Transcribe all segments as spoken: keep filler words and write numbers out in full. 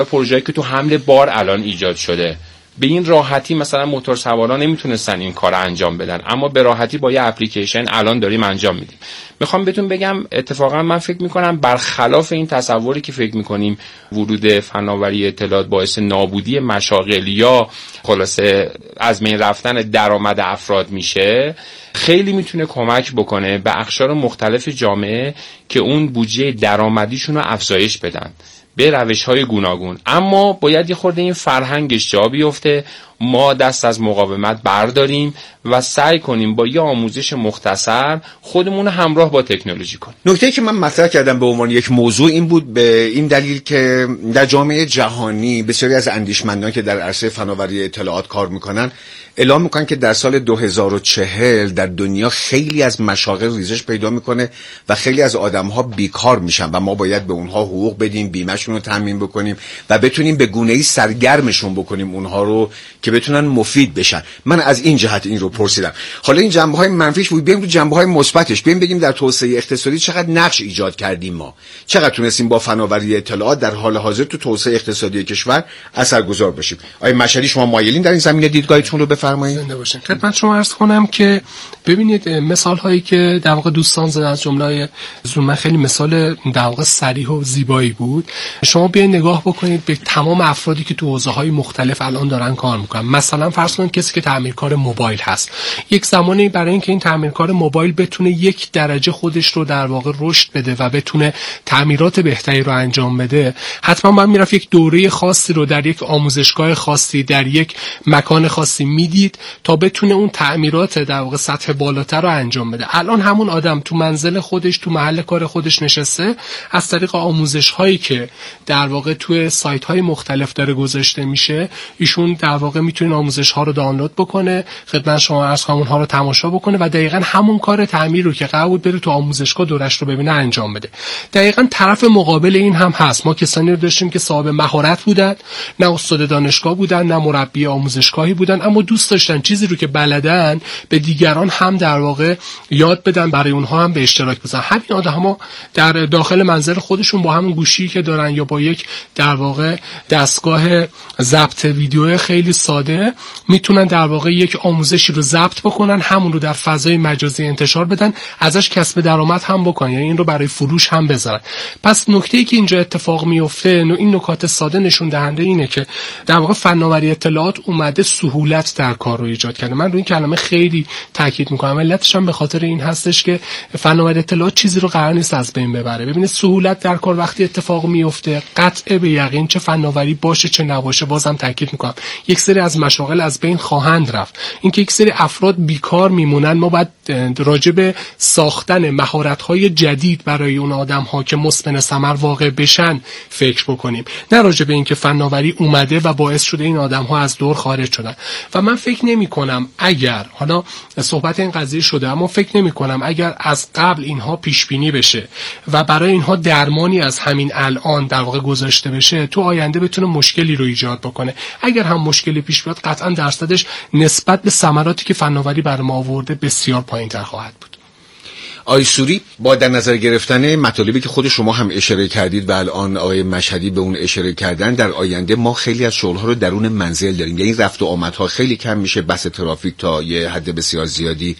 پروژه‌ای که تو حمل بار الان ایجاد شده. به این راحتی مثلا موتور سواران نمیتونستن این کار انجام بدن، اما به راحتی با یه اپلیکیشن الان داریم انجام میدیم. میخوام بهتون بگم اتفاقا من فکر میکنم برخلاف این تصوری که فکر میکنیم ورود فناوری اطلاعات باعث نابودی مشاغل یا خلاصه از بین رفتن درآمد افراد میشه، خیلی میتونه کمک بکنه به اقشار مختلف جامعه که اون بودجه درآمدیشون رو افزایش بدن به روش‌های گوناگون. اما باید یه خورده این فرهنگش جا بیفته، ما دست از مقاومت برداریم و سعی کنیم با یه آموزش مختصر خودمون همراه با تکنولوژی کنیم. نکته‌ای که من مطرح کردم به عنوان یک موضوع این بود، به این دلیل که در جامعه جهانی بسیاری از اندیشمندان که در عرصه فناوری اطلاعات کار میکنن اعلام میکنن که در سال دو هزار و چهل در دنیا خیلی از مشاغل ریزش پیدا میکنه و خیلی از آدم‌ها بیکار میشن و ما باید به اونها حقوق بدیم، بیمه‌شون رو تامین بکنیم و بتونیم به گونه‌ای سرگرمشون بکنیم اونها رو که بتونن مفید بشن. من از این جهت این رو پرسیدم. حالا این جنبه‌های منفیش بود، بیایم تو جنبه‌های مثبتش، بیایم بگیم در توسعه اقتصادی چقدر نقش ایجاد کردیم ما، چقدر تونستیم با فناوری اطلاعات در حال حاضر تو توسعه اقتصادی کشور اثرگذار باشیم. آقای مشهدی شما مایلین در این زمینه دیدگاهتون رو بفرمایید؟ زنده باشین. خدمت شما عرض کنم که ببینید مثال هایی که در واقع دوستان زدن از جمله زوم خیلی مثال در واقع صریح و زیبایی بود. شما بیاین نگاه بکنید به تمام افرادی که تو حوزه‌های مختلف الان دارن کار میکنن. مثلا فرض کنید کسی که تعمیرکار موبایل هست، یک زمانی برای اینکه این تعمیرکار موبایل بتونه یک درجه خودش رو در واقع رشد بده و بتونه تعمیرات بهتری رو انجام بده، حتما باید میرفت یک دوره خاصی رو در یک آموزشگاه خاصی در یک مکان خاصی میدید تا بتونه اون تعمیرات در واقع سطح بالاتر رو انجام بده. الان همون آدم تو منزل خودش تو محل کار خودش نشسته، از طریق آموزش هایی که در واقع توی سایت های مختلف داره گذاشته میشه، ایشون در واقع میتونه آموزش ها رو دانلود بکنه، خدمت شما عرض کنم اونها رو تماشا بکنه و دقیقاً همون کار تعمیر رو که قرار بود بره تو آموزشگاه دورش رو ببینه انجام بده. دقیقاً طرف مقابل این هم هست. ما کسانی رو داشتیم که صاحب مهارت بودن، نه استاد دانشگاه بودن، نه مربی آموزشگاهی بودن، اما دوست داشتن چیزی رو که بلدن به دیگران هم در واقع یاد بدن، برای اونها هم به اشتراک بذارن. همین آدم‌ها در داخل منزل خودشون با همون گوشی که دارن یا با یک در واقع دستگاه ضبط ویدیو خیلی ساده میتونن در واقع یک آموزشی رو ضبط بکنن، همون رو در فضای مجازی انتشار بدن، ازش کسب درآمد هم بکنن، یعنی این رو برای فروش هم بذارن. پس نکته‌ای که اینجا اتفاق میفته، این نکات ساده نشون دهنده اینه که در واقع فناوری اطلاعات اومده سهولت در کار رو ایجاد کرده. من روی این کلمه خیلی تاکید میکنم، علتش هم به خاطر این هستش که فناوری اطلاعات چیزی رو قرار نیست از بین ببره. ببینید سهولت در کار وقتی اتفاق میفته، قطع به یقین چه فناوری باشه چه نباشه، بازم تاکید میکنم یک سری از مشاغل از بین خواهند رفت. اینکه یک سری افراد بیکار میمونن، ما باید راجع به ساختن مهارت‌های جدید برای اون آدم‌ها که مثمر ثمر واقع بشن فکر بکنیم، نه راجع به اینکه فناوری اومده و باعث شده این آدم‌ها از دور خارج شدن. و من فکر نمی‌کنم اگر حالا صحبت این قضیه شده، اما فکر نمی‌کنم اگر از قبل اینها پیش بینی بشه و برای اینها درمانی از همین الان در واقع گذاشته بشه، تو آینده بتونه مشکلی رو ایجاد بکنه. اگر هم مشکلی پیش بیاد، قطعاً درصدش نسبت به ثمراتی که فناوری برای ما آورده بسیار پایین‌تر خواهد بود. آقای سوری، با در نظر گرفتن مطالبی که خود شما هم اشاره کردید و الان آقای مشهدی به اون اشاره کردن، در آینده ما خیلی از شغل‌ها رو درون منزل داریم، یعنی رفت و آمدها خیلی کم میشه، بس ترافیک تا یه حد بسیار زیادی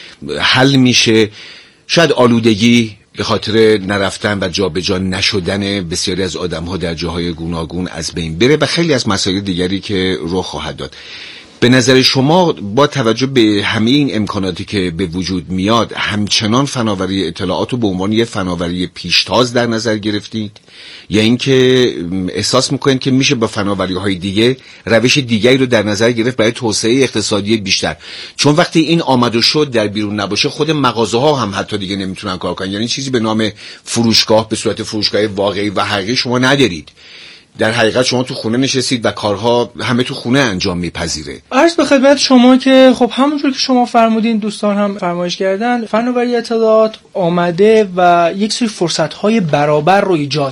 حل میشه، شاید آلودگی به خاطر نرفتن و جابجا نشدن بسیاری از آدم‌ها در جاهای گوناگون از بین بره و خیلی از مسائل دیگری که رخ خواهد داد. به نظر شما با توجه به همه این امکاناتی که به وجود میاد، همچنان فناوری اطلاعات رو به عنوان یه فناوری پیشتاز در نظر گرفتید، یا اینکه احساس میکنید که میشه با فناوری‌های دیگه روش دیگری رو در نظر گرفت برای توسعه اقتصادی بیشتر؟ چون وقتی این آمد و شد در بیرون نباشه، خود مغازه‌ها هم حتی دیگه نمیتونن کار کنن، یعنی چیزی به نام فروشگاه به صورت فروشگاه واقعی و حقیقی شما ندارید. در حقیقت شما تو خونه نشستید و کارها همه تو خونه انجام میپذیره. عرض به خدمت شما که خب همونجور که شما فرمودین، دوستان هم فرمایش کردن، فناوری اطلاعات آمده و یک سری فرصت‌های برابر رو ایجاد کرد.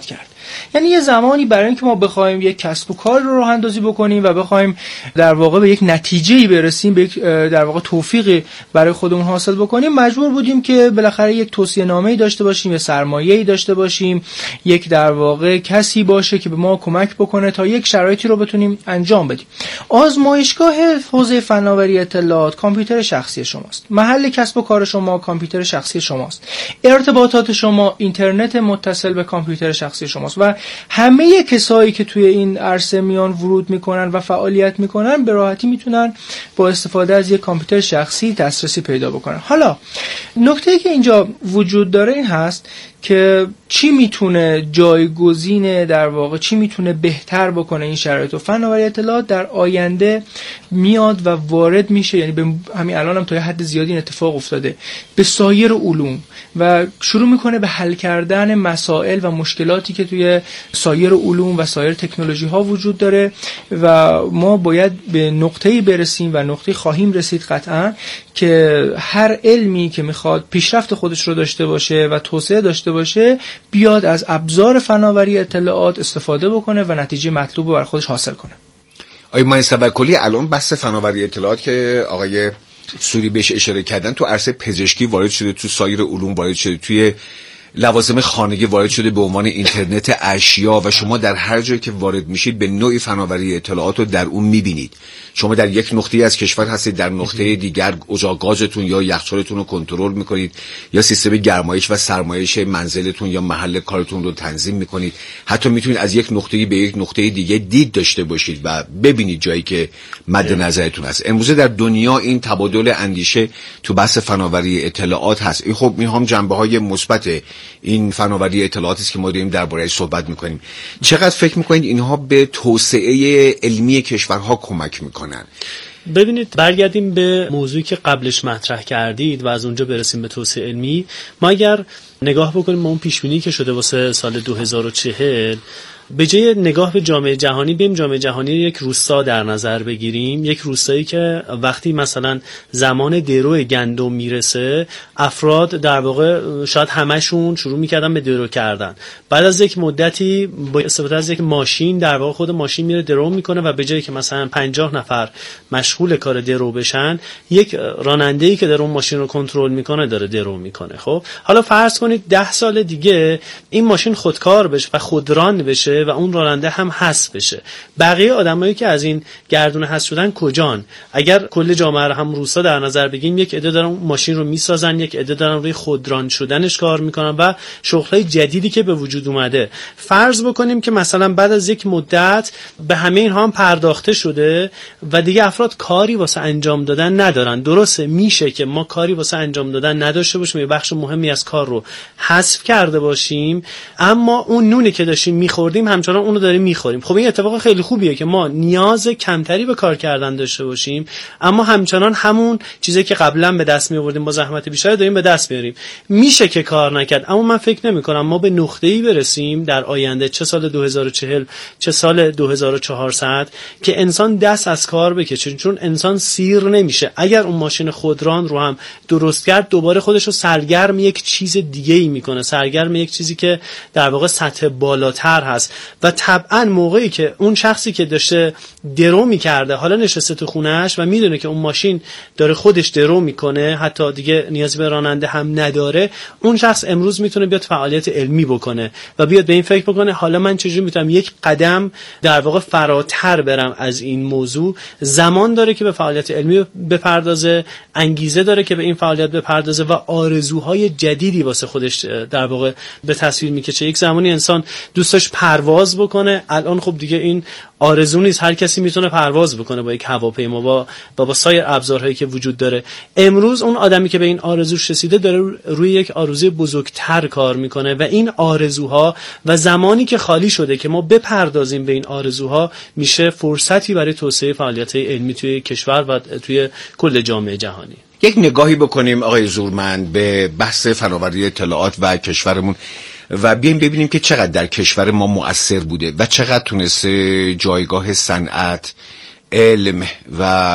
یعنی یه زمانی برای اینکه ما بخوایم یک کسب و کار رو راه اندازی بکنیم و بخوایم در واقع به یک نتیجه‌ای برسیم، به یک در واقع توفیقی برای خودمون حاصل بکنیم، مجبور بودیم که بالاخره یک توصیه‌نامه‌ای داشته باشیم، یه سرمایه‌ای داشته باشیم، یک در واقع کسی باشه که به ما کمک بکنه تا یک شرایطی رو بتونیم انجام بدیم. آزمایشگاه حوزه فناوری اطلاعات کامپیوتر شخصی شماست، محل کسب و کار شما کامپیوتر شخصی شماست، ارتباطات شما اینترنت متصل به کامپیوتر شخصی شماست و همه کسایی که توی این عرصه میان ورود میکنن و فعالیت میکنن به راحتی میتونن با استفاده از یک کامپیوتر شخصی دسترسی پیدا بکنن. حالا نکته‌ای که اینجا وجود داره این هست که چی میتونه جایگزین در واقع چی میتونه بهتر بکنه این شرایط و فناوری اطلاعات در آینده میاد و وارد میشه، یعنی به همین الان هم تا یه حد زیادی این اتفاق افتاده، به سایر علوم و شروع میکنه به حل کردن مسائل و مشکلاتی که توی سایر علوم و سایر تکنولوژی ها وجود داره و ما باید به نقطه‌ای برسیم و نقطه‌ای خواهیم رسید قطعاً که هر علمی که میخواد پیشرفت خودش رو داشته باشه و توسعه داشته باشه بیاد از ابزار فناوری اطلاعات استفاده بکنه و نتیجه مطلوب رو بر خودش حاصل کنه. آقای مهندس توکلی، الان بحث فناوری اطلاعات که آقای سوری بهش اشاره کردن تو عرصه پزشکی وارد شده، تو سایر علوم وارد شده، توی لوازم خانگی وارد شده به عنوان اینترنت اشیا و شما در هر جایی که وارد میشید به نوعی فناوری اطلاعات رو در اون میبینید. شما در یک نقطه از کشور هستید، در نقطه دیگر اجاق گازتون یا یخچالتون رو کنترل میکنید یا سیستم گرمایش و سرمایش منزلتون یا محل کارتون رو تنظیم میکنید. حتی میتونید از یک نقطه به یک نقطه دیگه دید داشته باشید و ببینید جایی که مد نظرتون هست. امروزه در دنیا این تبادل اندیشه تو بحث فناوری اطلاعات هست. این خب میهم جنبه‌های مثبت این فناوری اطلاعاتی است که ما داریم درباره‌اش صحبت میکنیم. چقدر فکر میکنید اینها به توسعه علمی کشورها کمک میکنن؟ ببینید، برگردیم به موضوعی که قبلش مطرح کردید و از اونجا برسیم به توسعه علمی. ما اگر نگاه بکنیم به اون پیشبینی که شده واسه سال دو هزار و چهل، به جای نگاه به جامعه جهانی بیم جامعه جهانی یک روستا در نظر بگیریم، یک روستایی که وقتی مثلا زمان درو گندم میرسه افراد در واقع شاید همشون شروع میکردن به درو کردن. بعد از یک مدتی با استفاده از یک ماشین در واقع خود ماشین میره درو میکنه و به جایی که مثلا پنجاه نفر مشغول کار درو بشن، یک راننده‌ای که در اون ماشین رو کنترل میکنه داره درو میکنه. خب حالا فرض کنید ده سال دیگه این ماشین خودکار بشه و خودران بشه و اون راننده هم حذف بشه. بقیه آدمایی که از این گردونه حذف شدن کجان؟ اگر کل جامعه رو هم روستا در نظر بگیریم، یک عده دارن ماشین رو میسازن، یک عده دارن روی خودران شدنش کار میکنن و شغل‌های جدیدی که به وجود اومده. فرض بکنیم که مثلا بعد از یک مدت به همه اینها هم پرداخته شده و دیگه افراد کاری واسه انجام دادن ندارن. درسته، میشه که ما کاری واسه انجام دادن نداشته باشیم، یه بخش مهمی از کار رو حذف کرده باشیم، اما اون نونی که داشتیم میخوردیم همچنان اونو داریم میخوریم. خب این اتفاق خیلی خوبیه که ما نیاز کمتری به کار کردن داشته باشیم، اما همچنان همون چیزی که قبلا به دست می آوردیم با زحمت بیشتر داریم به دست میاریم. میشه که کار نکرد، اما من فکر نمی کنم ما به نقطه‌ای برسیم در آینده، چه سال دو هزار و چهل چه سال دو هزار و چهارصد، که انسان دست از کار بکشه، چون انسان سیر نمیشه. اگر اون ماشین خودران رو هم درست کرد، دوباره خودش رو سرگرم یک چیز دیگه‌ای میکنه، سرگرم یک چیزی که در واقع سطح بالاتر هست و طبعا موقعی که اون شخصی که داشته درو میکرده حالا نشسته تو خونهش و میدونه که اون ماشین داره خودش درو میکنه، حتی دیگه نیازی به راننده هم نداره، اون شخص امروز میتونه بیاد فعالیت علمی بکنه و بیاد به این فکر بکنه حالا من چجوری میتونم یک قدم در واقع فراتر برم از این موضوع. زمان داره که به فعالیت علمی بپردازه، انگیزه داره که به این فعالیت بپردازه و آرزوهای جدیدی واسه خودش در واقع به تصویر میکشه. یک زمانی انسان دوستش پرواز بکنه، الان خب دیگه این آرزو نیست، هر کسی میتونه پرواز بکنه با یک هواپیما با با, با سایر ابزارهایی که وجود داره. امروز اون آدمی که به این آرزوش رسیده داره روی یک آرزوی بزرگتر کار میکنه و این آرزوها و زمانی که خالی شده که ما بپردازیم به این آرزوها میشه فرصتی برای توسعه فعالیت‌های علمی توی کشور و توی کل جامعه جهانی. یک نگاهی بکنیم آقای زورمند به بحث فناوری اطلاعات و کشورمون و بیایم ببینیم که چقدر در کشور ما مؤثر بوده و چقدر تونسته جایگاه صنعت، علم و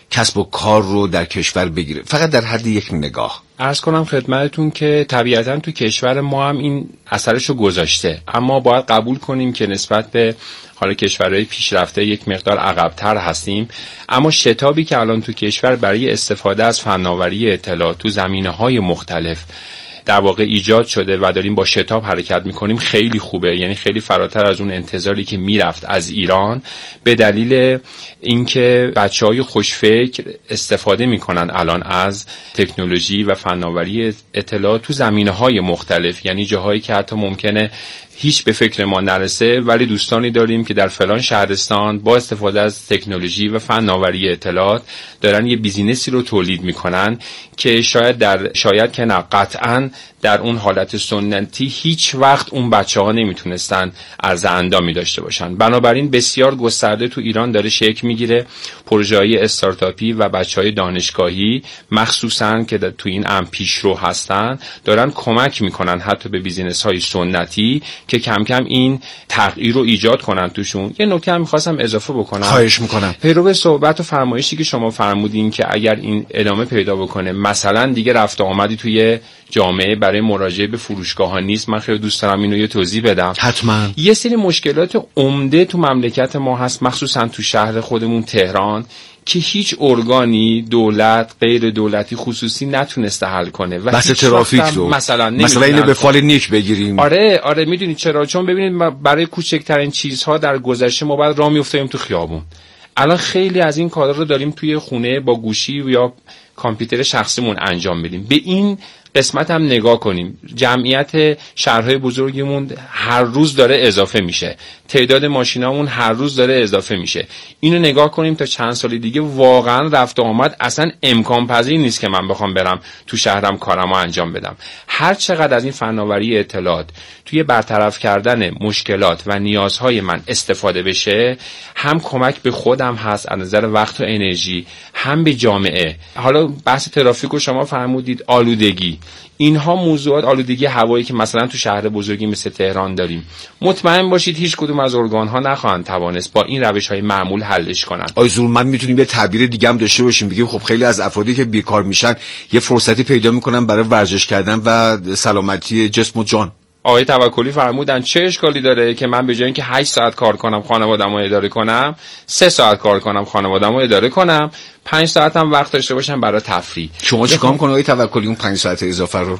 کسب و کار رو در کشور بگیره؟ فقط در حد یک نگاه عرض کنم خدمتتون که طبیعتاً تو کشور ما هم این اثرشو گذاشته، اما باید قبول کنیم که نسبت به حالا کشورهای پیشرفته یک مقدار عقب‌تر هستیم. اما شتابی که الان تو کشور برای استفاده از فناوری اطلاعات تو زمینه‌های مختلف در واقع ایجاد شده و داریم با شتاب حرکت میکنیم خیلی خوبه، یعنی خیلی فراتر از اون انتظاری که میرفت از ایران، به دلیل اینکه بچهای خوشفکر استفاده میکنن الان از تکنولوژی و فناوری اطلاعات تو زمینه‌های مختلف، یعنی جاهایی که حتی ممکنه هیچ به فکر ما نرسه، ولی دوستانی داریم که در فلان شهرستان با استفاده از تکنولوژی و فناوری اطلاعات دارن یه بیزینسی رو تولید میکنن که شاید در شاید که نه قطعاً در اون حالت سنتی هیچ وقت اون بچه ها نمیتونستن عرض اندامی داشته باشن. بنابراین بسیار گسترده تو ایران داره شکل میگیره پروژه‌های استارتاپی و بچهای دانشگاهی مخصوصاً که تو این ام پیشرو هستن دارن کمک میکنن حتی به بیزینس‌های سنتی که کم کم این تغییر رو ایجاد کنن توشون. یه نکته هم می‌خواستم اضافه بکنم. خواهش میکنم. پیرو صحبت و فرمایشی که شما فرمودین که اگر این ادامه پیدا بکنه مثلا دیگه رفت آمدی توی جامعه برای مراجعه به فروشگاه ها نیست، من خیلی دوست دارم اینو یه توضیح بدم. حتما. یه سری مشکلات عمده تو مملکت ما هست، مخصوصا تو شهر خودمون تهران، که هیچ ارگانی دولت غیر دولتی خصوصی نتونسته حل کنه و بحث ترافیک رو مثلا مثلا اینو به فال نیک بگیریم. آره آره میدونید چرا؟ چون ببینید برای کوچکترین چیزها در گذشته ما باید راه میافتادیم تو خیابون. الان خیلی از این کارا رو داریم توی خونه با گوشی یا کامپیوتر شخصیمون انجام بدیم. به این قسمت هم نگاه کنیم، جمعیت شهرهای بزرگمون هر روز داره اضافه میشه، تعداد ماشینامون هر روز داره اضافه میشه. اینو نگاه کنیم تا چند سال دیگه واقعا رفت و آمد اصلا امکان پذیر نیست که من بخوام برم تو شهرم کارمو انجام بدم. هر چقدر از این فناوری اطلاعات توی برطرف کردن مشکلات و نیازهای من استفاده بشه، هم کمک به خودم هست از نظر وقت و انرژی، هم به جامعه. حالا بحث ترافیک رو شما فرمودید، آلودگی، اینها موضوعات، آلودگی هوایی که مثلا تو شهر بزرگی مثل تهران داریم، مطمئن باشید هیچ کدوم از ارگان‌ها نخواهند توانست با این روش‌های معمول حلش کنن. آقای زورمند میتونیم یه تعبیر دیگه هم داشته باشیم، بگیم خب خیلی از افرادی که بیکار میشن یه فرصتی پیدا میکنن برای ورزش کردن و سلامتی جسم و جان. آقای توکلی فرمودن چه اشکالی داره که من به جای اینکه هشت ساعت کار کنم خانواده‌مو اداره کنم، سه ساعت کار کنم خانواده‌مو اداره کنم، پنج ساعت هم وقت داشته باشم برای تفریح. شما چیکار می‌کنید آقای توکلی اون پنج ساعت اضافه رو؟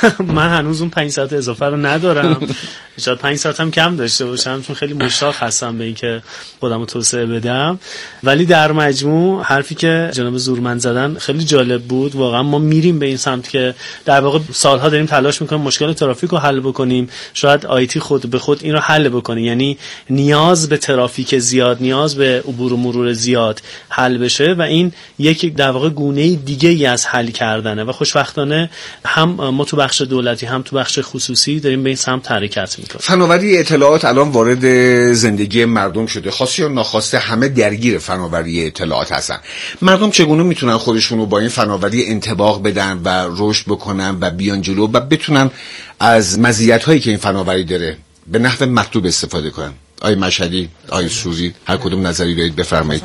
من هنوز اون پنج ساعت اضافه رو ندارم. شاید پنج ساعت هم کم داشته باشم چون خیلی مشتاق هستم به اینکه خودمو توسعه بدم. ولی در مجموع حرفی که جناب زورمند زدن خیلی جالب بود. واقعا ما میریم به این سمت که در واقع سالها داریم تلاش می‌کنیم مشکل ترافیک رو حل بکنیم. شاید آیتی خود به خود این رو حل بکنه، یعنی نیاز به ترافیک زیاد، نیاز به عبور و مرور زیاد حل بشه و این یک در واقع گونه دیگه ای از حل کردنه و خوشبختانه هم ما تو بخش دولتی هم تو بخش خصوصی داریم به این سمت حرکت میکنیم. فناوری اطلاعات الان وارد زندگی مردم شده، خواسته یا ناخواسته همه درگیر فناوری اطلاعات هستن. مردم چگونه میتونن خودشونو با این فناوری انطباق بدن و رشد بکنن و بیان جلو و بتونن از مزیت‌هایی که این فناوری داره به نحو مطلوب استفاده کنن؟ آقای مشهدی، آقای سوری، هر کدوم نظری دارید بفرمایید.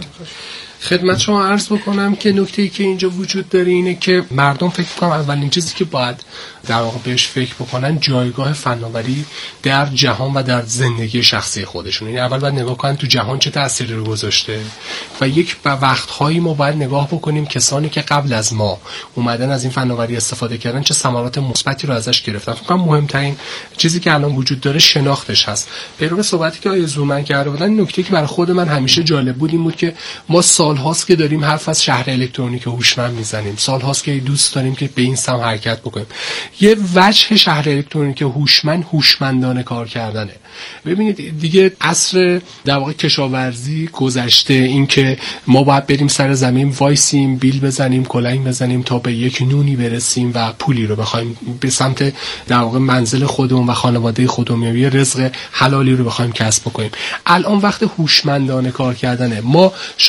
خدمت شما عرض بکنم که نکته‌ای که اینجا وجود داره اینه که مردم فکر کنم اولین چیزی که باید در واقع بهش فکر بکنن جایگاه فناوری در جهان و در زندگی شخصی خودشون. یعنی اول باید نگاه کنن تو جهان چه تأثیری رو گذاشته و یک وقت‌هایی ما باید نگاه بکنیم کسانی که قبل از ما اومدن از این فناوری استفاده کردن چه ثمرات مثبتی رو ازش گرفتن. فکر کنم مهمترین چیزی که الان وجود داره شناختش هست. پیرو صحبتی که آقای زورمند کرده بودن، نکته که برای خود من همیشه جالب بود این بود که ما سال هاست که داریم حرف از شهر الکترونیک هوشمند میزنیم، سال هاست که دوست داریم که به این سمت حرکت بکنیم. یه وجه شهر الکترونیک هوشمند هوشمندانه کار کردنه. ببینید دیگه عصر در واقع کشاورزی گذشته، این که ما باید بریم سر زمین وایسیم بیل بزنیم کلنگ بزنیم تا به یک نونی برسیم و پولی رو بخوایم به سمت در واقع منزل خودمون و خانواده خودمون یا رزق حلالی رو بخوایم کسب بکنیم. الان وقت هوشمندانه کار کردنه. ما شاید خیلی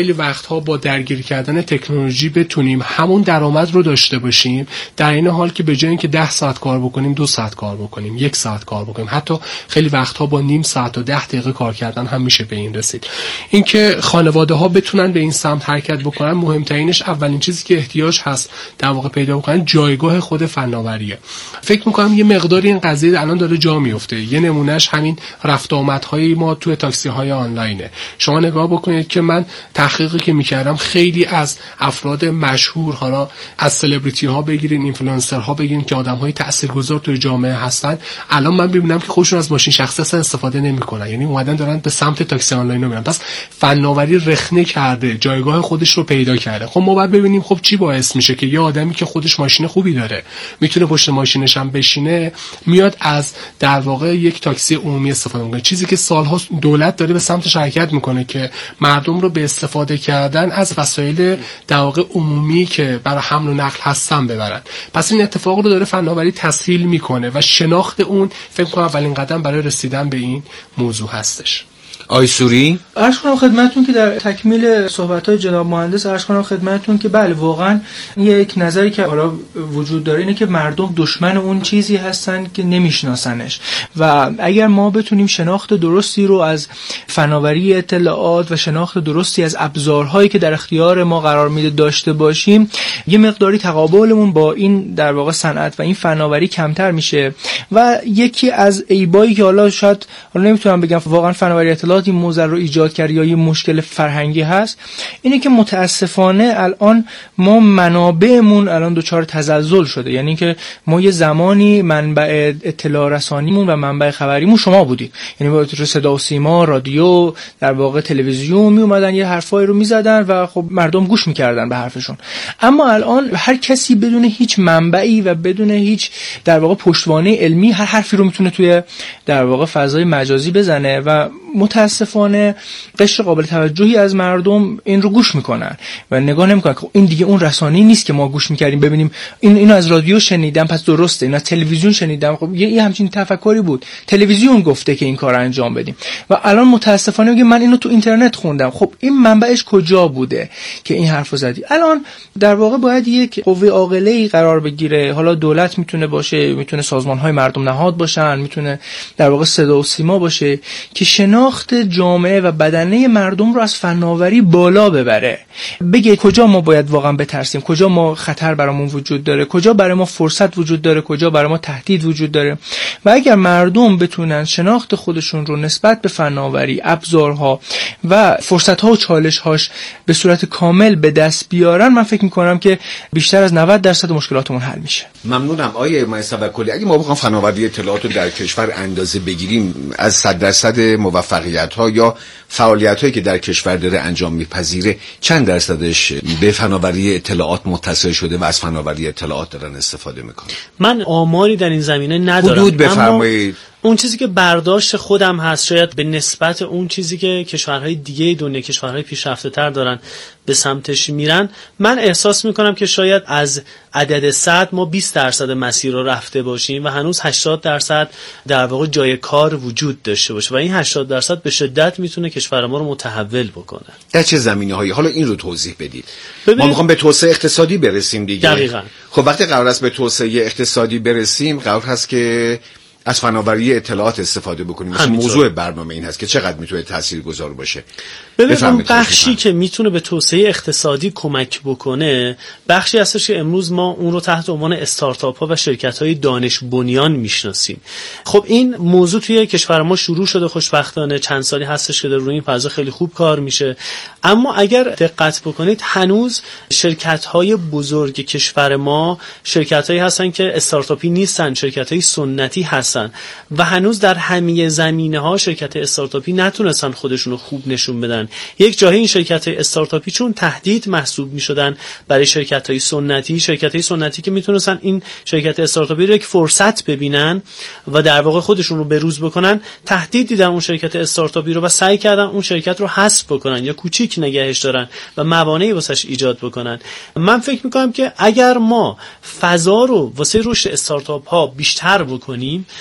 خیلی وقتها با درگیر کردن تکنولوژی بتونیم همون درآمد رو داشته باشیم، در این حال که به جای اینکه ده ساعت کار بکنیم دو ساعت کار بکنیم، یک ساعت کار بکنیم، حتی خیلی وقتها با نیم ساعت و ده دقیقه کار کردن هم میشه به این رسید. اینکه خانواده ها بتونن به این سمت حرکت بکنن، مهمترینش اولین چیزی که احتیاج هست در واقع پیدا بکنن جایگاه خود فناوریه. فکر میکنم یه مقداری این قضیه الان داره جا میفته. یه نمونهش همین رفت آمدهای ما توی تاکسی های آنلاینه. شما نگاه بکنید که من تحقیقی که میکردم خیلی از افراد مشهور، حالا از سلبریتی ها بگیرین، اینفلوئنسر ها بگیرین که آدم های تاثیرگذار توی جامعه هستن، الان من ببینم که خودشون از ماشین شخصی اصلا استفاده نمیکنن، یعنی اومدن دارن به سمت تاکسی آنلاین میرن. پس فناوری رخنه کرده، جایگاه خودش رو پیدا کرده. خب ما باید ببینیم خب چی باعث میشه که یه آدمی که خودش ماشین خوبی داره، میتونه پشت ماشینش هم بشینه، میاد از در واقع یک تاکسی عمومی استفاده میکنه. چیزی که سالها دولت داره به سمتش حرکت میکنه که مردم رو به استفاده کردن از وسایل در واقع عمومی که برای حمل و نقل هستن ببرن. پس این اتفاق رو داره فناوری تسهیل میکنه و شناخت اون فکر کنم اولین قدم برای رسیدن به این موضوع هستش. آقای سوری، عرض کنم خدمتتون که در تکمیل صحبت‌های جناب مهندس عرض کنم خدمتتون که بله واقعا یک نظری که حالا وجود داره اینه که مردم دشمن اون چیزی هستن که نمیشناسنش و اگر ما بتونیم شناخت درستی رو از فناوری اطلاعات و شناخت درستی از ابزارهایی که در اختیار ما قرار میده داشته باشیم، یه مقداری تقابلمون با این در واقع صنعت و این فناوری کمتر میشه. و یکی از عیبایی که حالا شاید حالا نمیتونم بگم واقعا فناوری اطلاعات این موضوع رو ایجاد کرد یا یه مشکل فرهنگی هست، اینه که متاسفانه الان ما منابعمون الان دچار تزلزل شده. یعنی که ما یه زمانی منبع اطلاع رسانیمون و منبع خبریمون شما بودید، یعنی با صدا و سیما، رادیو، در واقع تلویزیون می اومدن یه حرفایی رو میزدن و خب مردم گوش میکردن به حرفشون. اما الان هر کسی بدون هیچ منبعی و بدون هیچ در واقع پشتوانه علمی هر حرفی رو میتونه توی در واقع فضای مجازی بزنه و متاسفانه قشر قابل توجهی از مردم این رو گوش میکنن و نگاه نمیکنن که این دیگه اون رسانه‌ای نیست که ما گوش میکردیم ببینیم این اینو از رادیو شنیدم پس درسته، اینو از تلویزیون شنیدم خب یه همچین تفکری بود، تلویزیون گفته که این کارو انجام بدیم. و الان متاسفانه میگه من اینو تو اینترنت خوندم. خب این منبعش کجا بوده که این حرفو زدی؟ الان در واقع باید یک قوه عاقله‌ای قرار بگیره. حالا دولت میتونه باشه، میتونه سازمان‌های مردم نهاد باشن، میتونه در واقع صدا و سیما باشه که شناخت جامعه و بدنه مردم رو از فناوری بالا ببره، بگه کجا ما باید واقعا بترسیم، کجا ما خطر برامون وجود داره، کجا برای ما فرصت وجود داره، کجا برای ما تهدید وجود داره. و اگر مردم بتونن شناخت خودشون رو نسبت به فناوری، ابزارها و فرصت‌ها و چالش‌هاش به صورت کامل به دست بیارن، من فکر می‌کنم که بیشتر از نود درصد مشکلاتمون حل میشه. ممنونم. آیه مهندس توکلی، اگه ما بخوام فناوری اطلاعات رو در کشور اندازه بگیریم از صد درصد موفقیت‌ها یا فعالیت‌هایی که در کشور داره انجام می‌پذیره، چند درصدش به فناوری اطلاعات متصل شده و از فناوری اطلاعات دارن استفاده می‌کنن؟ من آماری در این زمینه ندارم. حدود بفرمایید. اون چیزی که برداشت خودم هست شاید به نسبت اون چیزی که کشورهای دیگه دنیا، کشورهای پیشرفته تر دارن به سمتش میرن، من احساس میکنم که شاید از عدد صد ما بیست درصد مسیر رو رفته باشیم و هنوز هشتاد درصد در واقع جای کار وجود داشته باشه و این هشتاد درصد به شدت میتونه کشور ما رو متحول بکنه. در چه زمینه‌هایی؟ حالا این رو توضیح بدید. ببینید، ما میخوام به توسعه اقتصادی برسیم دیگه. دقیقاً. خب وقتی قرار است به توسعه اقتصادی برسیم، قرار هست که از فناوری اطلاعات استفاده بکنیم. مثل موضوع برنامه این هست که چقدر میتونه تاثیرگذار باشه. ببین اون بخشی که میتونه به توسعه اقتصادی کمک بکنه بخشی هستش که امروز ما اون رو تحت عنوان استارتاپ ها و شرکت های دانش بنیان میشناسیم. خب این موضوع توی کشور ما شروع شده، خوشبختانه چند سالی هستش که در روی این فضا خیلی خوب کار میشه. اما اگر دقت بکنید هنوز شرکت های بزرگ کشور ما شرکت هایی هستن که استارتاپی نیستن، شرکت های سنتی هستن و هنوز در همه زمینه ها شرکت استارتاپی نتونستن خودشون رو خوب نشون بدن. یک جایی این شرکت استارتاپی چون تهدید محسوب میشدن برای شرکت های سنتی، شرکت های سنتی که میتونستن این شرکت استارتاپی رو یک فرصت ببینن و در واقع خودشون رو بروز بکنن، تهدید دیدن اون شرکت استارتاپی رو و سعی کردن اون شرکت رو حذف بکنن یا کوچیک نگهش دارن و موانعی واسش ایجاد بکنن. من فکر میکنم که اگر ما فضا رو واسه رشد استارتاپ ها بیشتر بکنیم،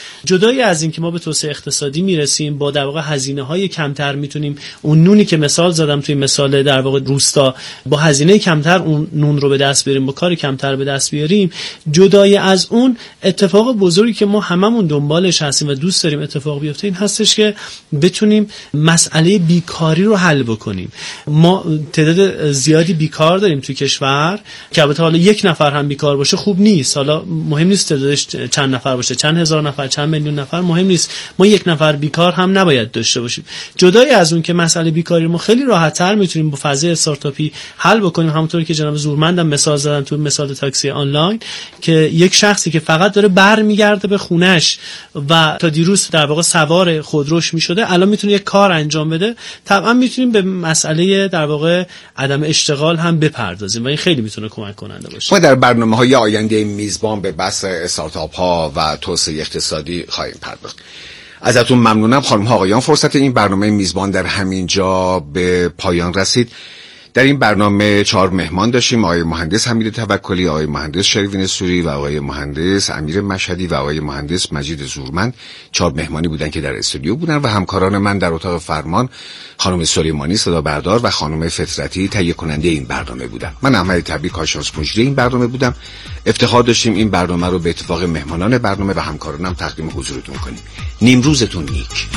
جدای از این که ما به توسعه اقتصادی میرسیم، با در واقع هزینه‌های کمتر میتونیم اون نونی که مثال زدم توی مثال در واقع روستا، با هزینه کمتر اون نون رو به دست بیاریم، با کار کمتر به دست بیاریم. جدای از اون اتفاق بزرگی که ما هممون دنبالش هستیم و دوست داریم اتفاق بیفته این هستش که بتونیم مسئله بیکاری رو حل بکنیم. ما تعداد زیادی بیکار داریم توی کشور که البته حالا یک نفر هم بیکار باشه خوب نیست، حالا مهم نیست تعدادش چند نفر باشه، چند هزار نفر، چند میلیون نفر، مهم نیست. ما یک نفر بیکار هم نباید داشته باشیم. جدای از اون که مسئله بیکاری ما خیلی راحت‌تر میتونیم با فضای استارتاپی حل بکنیم، همونطوری که جناب زورمندم مثال زدن تو مثال تاکسی آنلاین که یک شخصی که فقط داره برمیگرده به خونش و تا دیروز در واقع سوار خودروش میشده الان میتونه یک کار انجام بده. طبعا میتونیم به مسئله در واقع عدم اشتغال هم بپردازیم و این خیلی میتونه کمک کننده باشه. ما در برنامه‌های آینده میزبان به بحث استارتاپ ها و توسعه اقتصادی خواهیم پرداخت. ازتون ممنونم خانم ها آقایان. فرصت این برنامه میزبان در همین جا به پایان رسید. در این برنامه چهار مهمان داشتیم: آقای مهندس حمید توکلی، آقای مهندس شریفین سوری و آقای مهندس امیر مشهدی و آقای مهندس مجید زورمند. چهار مهمانی بودن که در استودیو بودن و همکاران من در اتاق فرمان خانم سلیمانی صدا بردار و خانم فطرتی تهیه کننده این برنامه بودن. من احمد طبیعی کارشناس مجری این برنامه بودم. افتخار داشتیم این برنامه رو به اتفاق مهمانان برنامه و همکارانم تقدیم حضورتون کنیم. نیم روزتون نیک.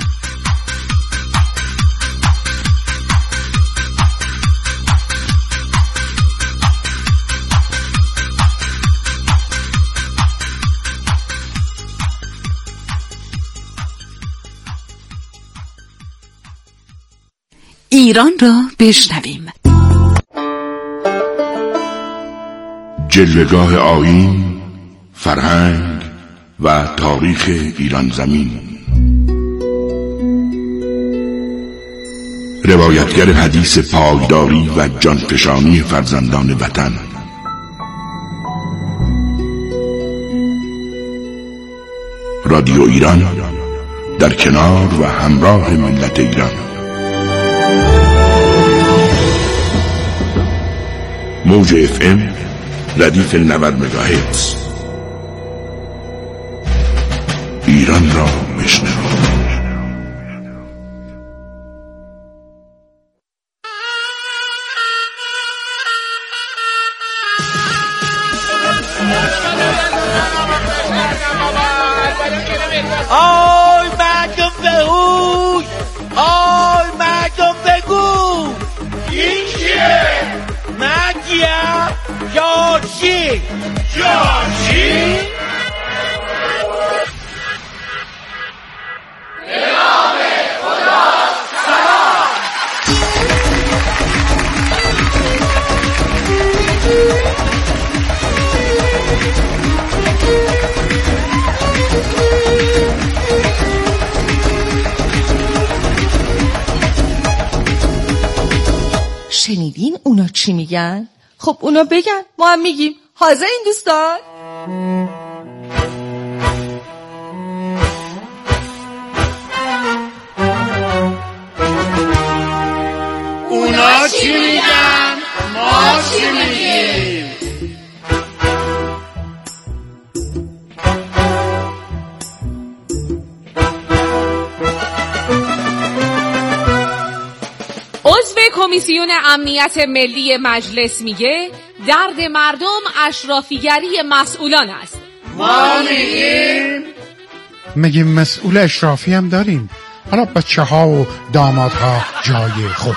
ایران را بشنویم. جلوه‌گاه آیین، فرهنگ و تاریخ ایران زمین. روایتگر حدیث پایداری و جانفشانی فرزندان وطن. رادیو ایران در کنار و همراه ملت ایران. موج اف ام ردیف نود مگاهرتز. ایران را بشنو. آی مردم بهوش، آی مردم بگو این کیه؟ مگیم جارچی جارچی؟ امام خدا سلام. شنیدین اونا چی میگن؟ خب اونا بگن، ما هم میگیم. حاضر این دوستان؟ اونا چی میگن؟ ما چی میگیم؟ عضو کمیسیون امنیت ملی مجلس میگه درد مردم اشرافیگری مسئولان است. ما میگیم میگیم مسئول اشرافی هم داریم، حالا بچه ها و دامادها جای خود.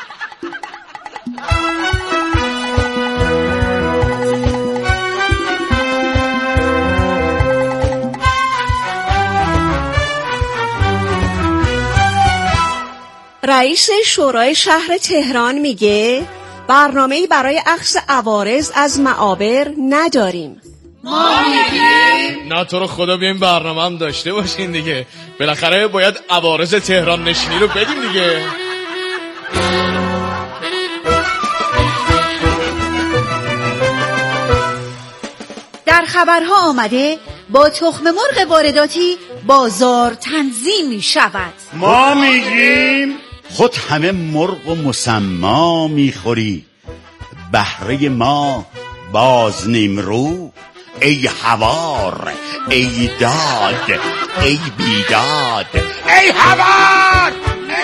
رئیس شورای شهر تهران میگه برنامه‌ای برای اخذ عوارض از معابر نداریم. ما میگیم نه تو رو خدا بیاین برنامه هم داشته باشین دیگه، بالاخره باید عوارض تهران نشینی رو بدیم دیگه. در خبرها آمده با تخم مرغ وارداتی بازار تنظیم می شود. ما میگیم خود همه مرغ و مسما میخوری، بهره ما باز نیمرو ای هوار، ای داد، ای بیداد، ای هوار.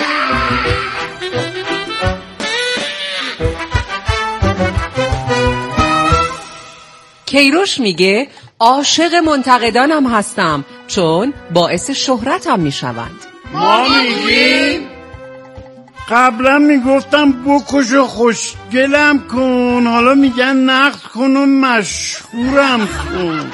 کیروش میگه عاشق منتقدانم هستم چون باعث شهرتم میشوند. ما میگیم قبلا میگفتم بکش و خوشگلم کن، حالا میگن نقد کن و مشهورم کن.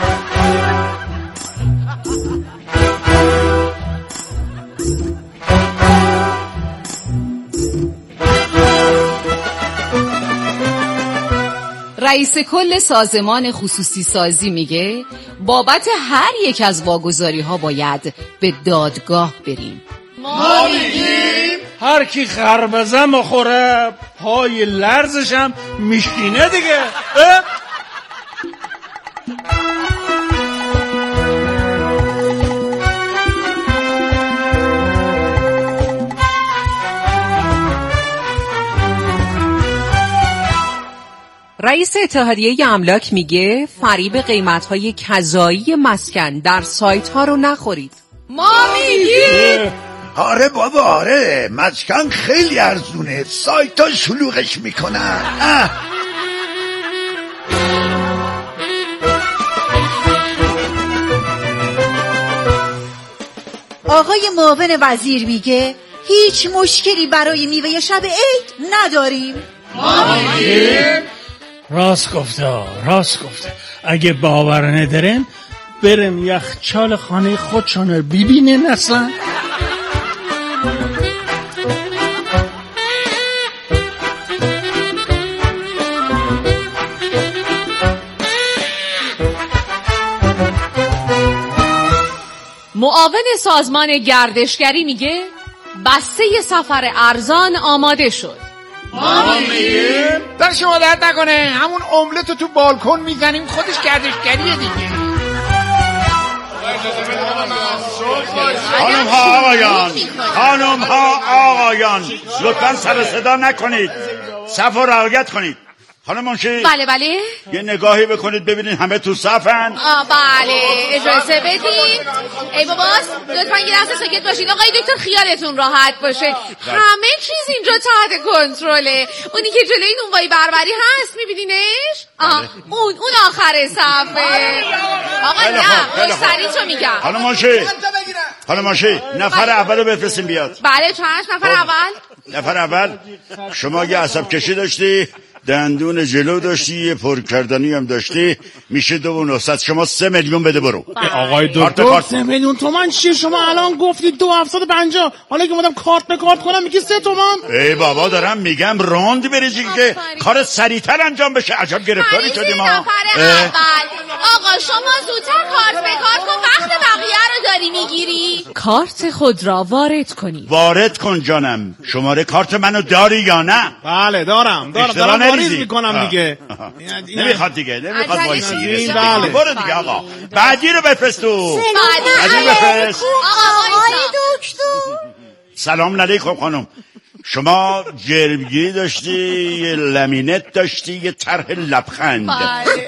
رئیس کل سازمان خصوصی سازی میگه بابت هر یک از واگذاری ها باید به دادگاه بریم. ما میگیم هر کی خربزه مخوره پای لرزشم میشینه دیگه. رئیس اتحادیه املاک میگه فریب قیمت‌های کذایی مسکن در سایت ها رو نخورید. ما میگیم آره بابا آره، مسکن خیلی ارزونه، سایت ها شلوغش میکنن. اه. آقای معاون وزیر میگه هیچ مشکلی برای میوه شب عید نداریم. ما میگیم راست گفته راست گفته. اگه باور ندارن برم یخچال خانه خودشون ببینن. اصلا معاون سازمان گردشگری میگه بسته سفر ارزان آماده شد. ما میگیم در شما درد نکنه، همون املت رو تو بالکن میزنیم، خودش گردشگریه دیگه. خانم ها آقایان، خانم ها آقایان، لطفا سر صدا نکنید، صف رو رعایت کنید. خانم منشی بله بله یه نگاهی بکنید ببینید همه تو صفن. آه بله اجازه بدین. ای باباست لطفا یه لحظه ساکت باشید. آقای دکتر خیالتون راحت باشه، همه چیز اینجا تحت کنترله. اونی که جلوی نونوایی بربری هست میبینینش؟ آه اون اون آخر صفه. آقا نه مشتری تو میگم. خانم منشی خانم منشی نفر اول رو بفرستیم بیاد. بله چشم. نفر اول نفر اول شما یه عصب کشی داشتی، دندون جلو داشتی، یه پر کردنی هم داشتی، میشه دو و نهصد. شما سه میلیون بده برو. آقای دکتر سه میلیون تومن چیه؟ شما الان گفتی دو هفتصد و پنجاه، حالا که مادم کارت به کارت کنم میگی سه تومن. ای بابا دارم میگم راند بریزی که کار سریعتر انجام بشه. عجب گرفتاری شدیم ما. نفر اول آقا شما زودتر کارت به کارت کن، وقت بقیه رو داری میگیری. کارت خود را وارد کنی. وارد کن جانم. شماره کارت منو داری یا نه؟ بله دارم دارم دارم واریز میکنم دیگه. نمیخواد دیگه نمیخواد وایسی. بله برو دیگه آقا. بعدی رو بفرست تو. بعدی بفرست. آقای دکتر سلام علیکم خانم. شما جرمگیری داشتی، یه لامینت داشتی، یه طرح لبخند. بله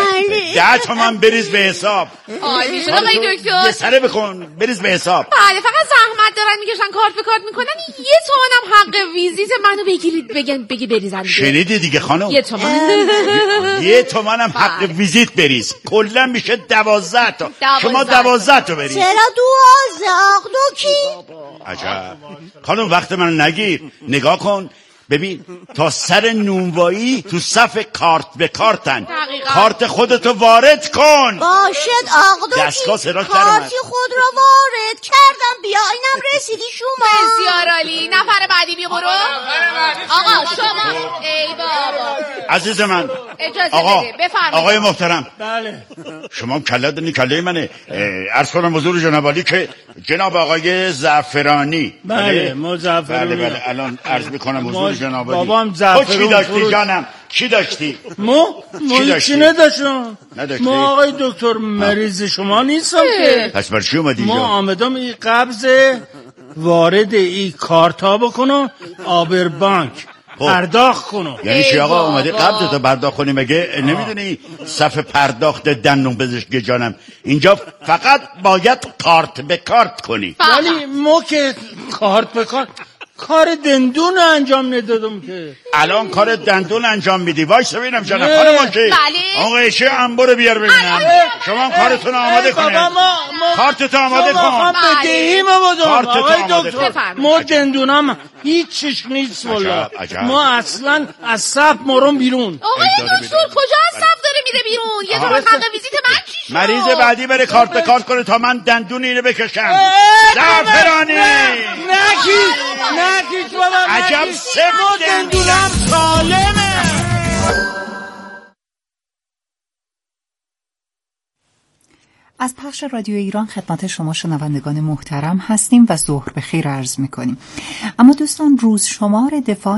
ده تومن بریز به حساب. عالی شد آقای دکتر. یه سره بکن بریز به حساب. بله فقط زحمت دارن میکشن کارت به کارت میکنن. یه تومنم حق ویزیت منو بگیرید بگن بگی بریزن. شنیدی دیگه خانم؟ یه تومن. یه تومنم حق ویزیت بریز. کلا میشه دوازده تا. شما دوازده تا بریز. چرا دوازده دو کی؟ عجب. خانم وقت من نگیر. نگاه کن ببین تا سر نونوایی تو صف کارت به کارتن. کارت خودتو وارد کن. باشد آقا دستگاه صدا کارتی خود را وارد کردم. بیا اینم رسیدی شما. بسیار عالی. نفر بعدی بیا برو. آقا شما ای بابا عزیز من اجازه آقا بده بفرمایید. آقای محترم بله شما کله دنی کله منه. عرض کنم حضور جناب عالی که جناب آقای زعفرانی. بله ما زعفرانی. بله بله الان عرض میکنم حضور جناب عالی. بابام زعفرون. چی داشتی جانم؟ چی داشتی؟ ما ما چی نداشتم. ما آقای دکتر مریض شما نیستم که. پس برای چی اومدی اینجا؟ ما آمدم این قبض وارد این کارتا بکنم آبر بانک. پرداخت کنم. یعنی چی آقا اومدی قبض تو پرداخت کنی؟ مگه نمیدونی صف پرداخت دندون پزشک جانم اینجا فقط باید کارت به کارت کنی. ولی ما که کارت به کارت کار دندون انجام ندادم که. الان کار دندون انجام میدی. وایس ببینم جانم خانم ماشی. آقا ایشه انبر بیار ببینم. شما کارتون آماده کنید. کارتتون آماده کن. ما بدهی ما بودم. آقای دکتر ما دندونم هیچ چیش نیست والله. ما اصلا از صف مرم بیرون. آقای دکتر کجا از صف داره میره بیرون؟ یه دور حق ویزیت من چی شد؟ مریض بعدی بره کارت به کارت کنه تا من دندون اینو بکشم. زعفرانی نکی نکی بابا عجب سفت دندونم سالمه. از پخش رادیو ایران خدمت شما شنوندگان محترم هستیم و ظهر بخیر عرض می‌کنیم. اما دوستان روز شمار دفاع